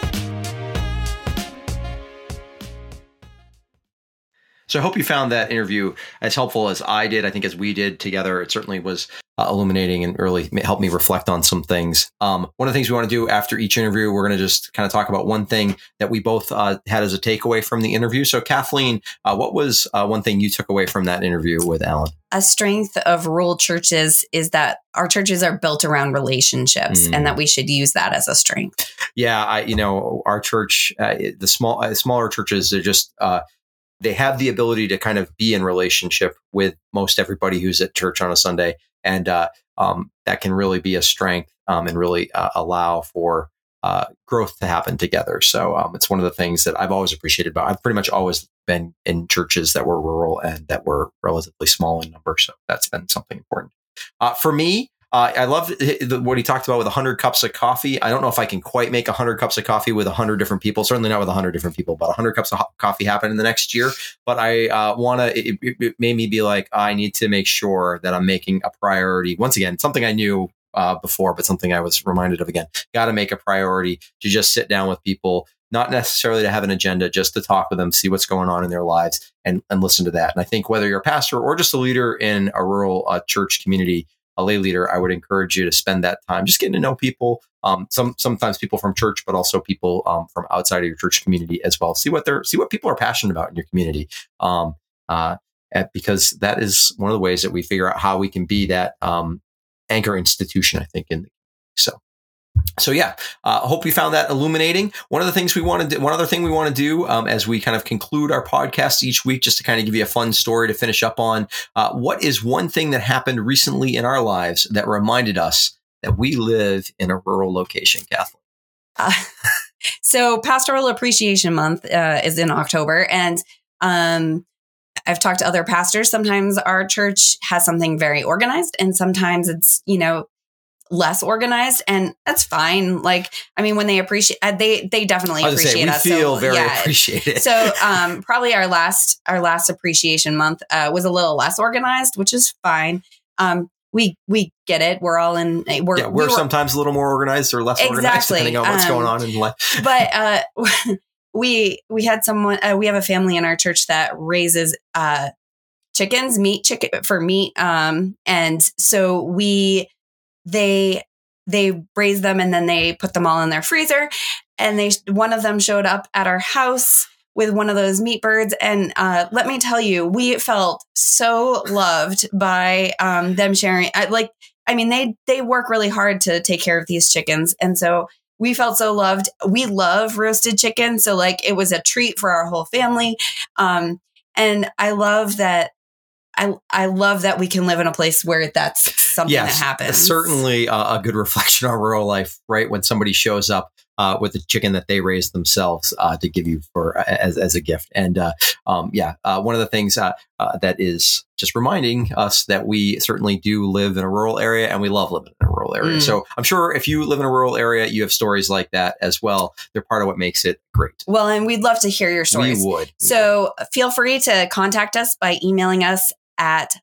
So I hope you found that interview as helpful as I did. I think as we did together, it certainly was illuminating and really helped me reflect on some things. One of the things we want to do after each interview, we're going to just kind of talk about one thing that we both had as a takeaway from the interview. So Kathleen, what was one thing you took away from that interview with Alan? A strength of rural churches is that our churches are built around relationships and that we should use that as a strength. Yeah, our church, the smaller churches, they're just they have the ability to kind of be in relationship with most everybody who's at church on a Sunday. And that can really be a strength and really allow for growth to happen together. So it's one of the things that I've always appreciated about. I've pretty much always been in churches that were rural and that were relatively small in number. So that's been something important. For me, I love what he talked about with 100 cups of coffee. I don't know if I can quite make 100 cups of coffee with 100 different people. Certainly not with 100 different people, but 100 cups of coffee happen in the next year. But I want to, it made me be like, I need to make sure that I'm making a priority. Once again, something I knew before, but something I was reminded of again. Got to make a priority to just sit down with people, not necessarily to have an agenda, just to talk with them, see what's going on in their lives and listen to that. And I think whether you're a pastor or just a leader in a rural church community, a lay leader, I would encourage you to spend that time just getting to know people. Sometimes people from church, but also people from outside of your church community as well. See what people are passionate about in your community, because that is one of the ways that we figure out how we can be that anchor institution. I think So yeah, hope you found that illuminating. One other thing we want to do as we kind of conclude our podcast each week, just to kind of give you a fun story to finish up on. What is one thing that happened recently in our lives that reminded us that we live in a rural location, Kathleen? So Pastoral Appreciation Month is in October, and I've talked to other pastors. Sometimes our church has something very organized, and sometimes it's, less organized, and that's fine. Like, I mean, when they appreciate, they definitely appreciate us. We feel very appreciated. So, probably our last appreciation month was a little less organized, which is fine. We get it. We're all in. We're sometimes a little more organized or less organized, depending on what's going on in life. But we had someone. We have a family in our church that raises chickens, meat, and so they raise them and then they put them all in their freezer, and one of them showed up at our house with one of those meat birds. And let me tell you, we felt so loved by them sharing. They work really hard to take care of these chickens. And so we felt so loved. We love roasted chicken. So it was a treat for our whole family. And I love that. I love that we can live in a place where that's something that happens. Certainly a good reflection on rural life, right? When somebody shows up with a chicken that they raised themselves to give you as a gift. And one of the things that is just reminding us that we certainly do live in a rural area, and we love living in a rural area. So I'm sure if you live in a rural area, you have stories like that as well. They're part of what makes it great. Well, and we'd love to hear your stories. We would. Feel free to contact us by emailing us at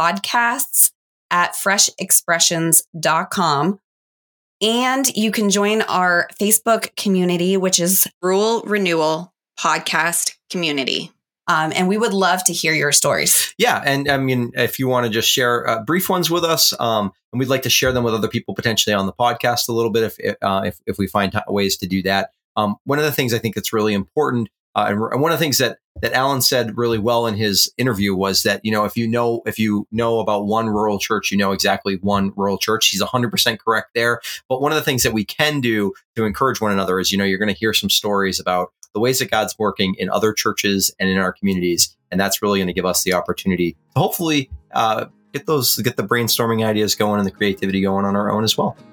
podcasts@freshexpressions.com. And you can join our Facebook community, which is Rural Renewal Podcast Community. And we would love to hear your stories. Yeah. And I mean, if you want to just share brief ones with us, and we'd like to share them with other people potentially on the podcast a little bit if we find ways to do that. One of the things I think that's really important, and one of the things that Alan said really well in his interview was that, if you know about one rural church, you know exactly one rural church. He's 100% correct there. But one of the things that we can do to encourage one another is, you're going to hear some stories about the ways that God's working in other churches and in our communities. And that's really going to give us the opportunity to hopefully get the brainstorming ideas going and the creativity going on our own as well.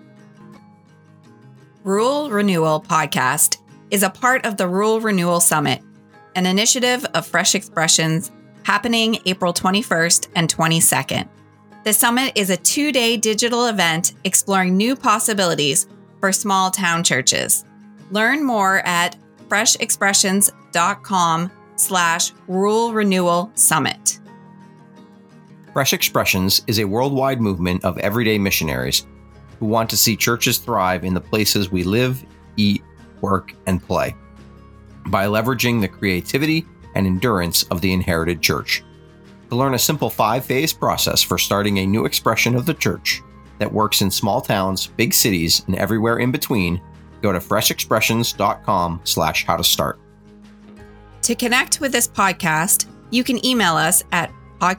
Rural Renewal Podcast is a part of the Rural Renewal Summit, an initiative of Fresh Expressions happening April 21st and 22nd. The summit is a 2-day digital event exploring new possibilities for small town churches. Learn more at freshexpressions.com/Rural Renewal Summit. Fresh Expressions is a worldwide movement of everyday missionaries who want to see churches thrive in the places we live, eat, work, and play by leveraging the creativity and endurance of the inherited church. To learn a simple 5-phase process for starting a new expression of the church that works in small towns, big cities, and everywhere in between, go to freshexpressions.com/how-to-start. To connect with this podcast, you can email us at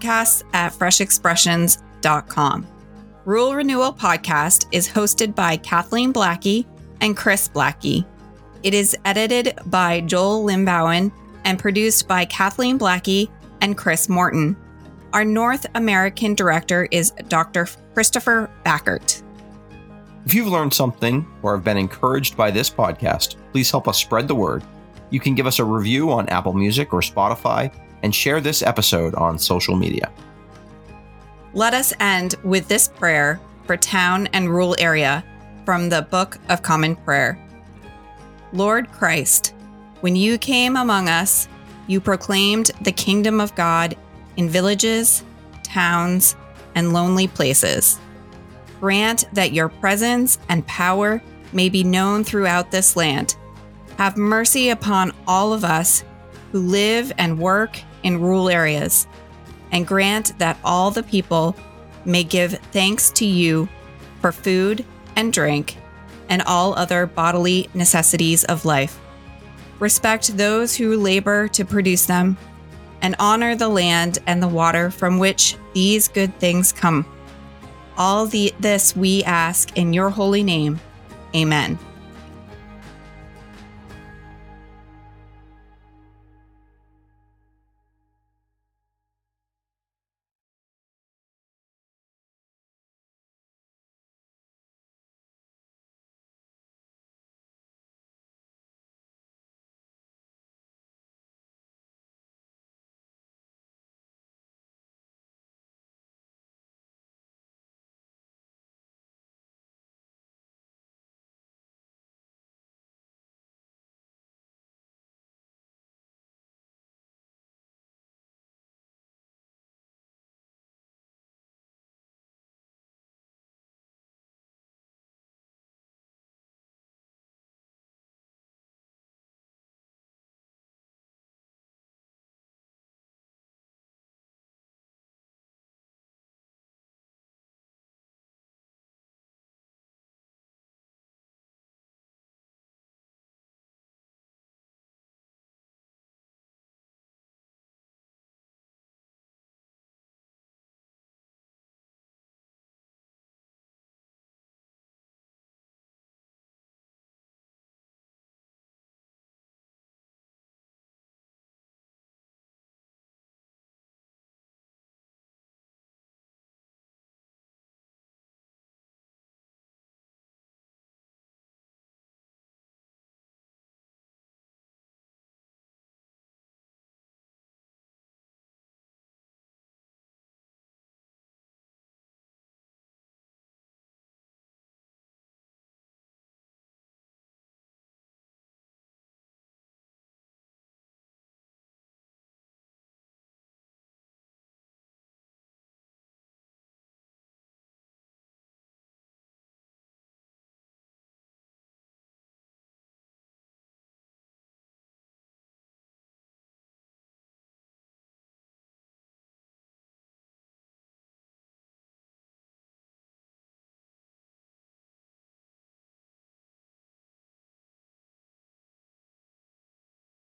podcasts@freshexpressions.com. Rural Renewal Podcast is hosted by Kathleen Blackie and Chris Blackie. It is edited by Joel Limbowen and produced by Kathleen Blackie and Chris Morton. Our North American director is Dr. Christopher Backert. If you've learned something or have been encouraged by this podcast, please help us spread the word. You can give us a review on Apple Music or Spotify and share this episode on social media. Let us end with this prayer for town and rural area from the Book of Common Prayer. Lord Christ, when you came among us, you proclaimed the kingdom of God in villages, towns, and lonely places. Grant that your presence and power may be known throughout this land. Have mercy upon all of us who live and work in rural areas, and grant that all the people may give thanks to you for food and drink and all other bodily necessities of life. Respect those who labor to produce them, and honor the land and the water from which these good things come. All this we ask in your holy name. Amen.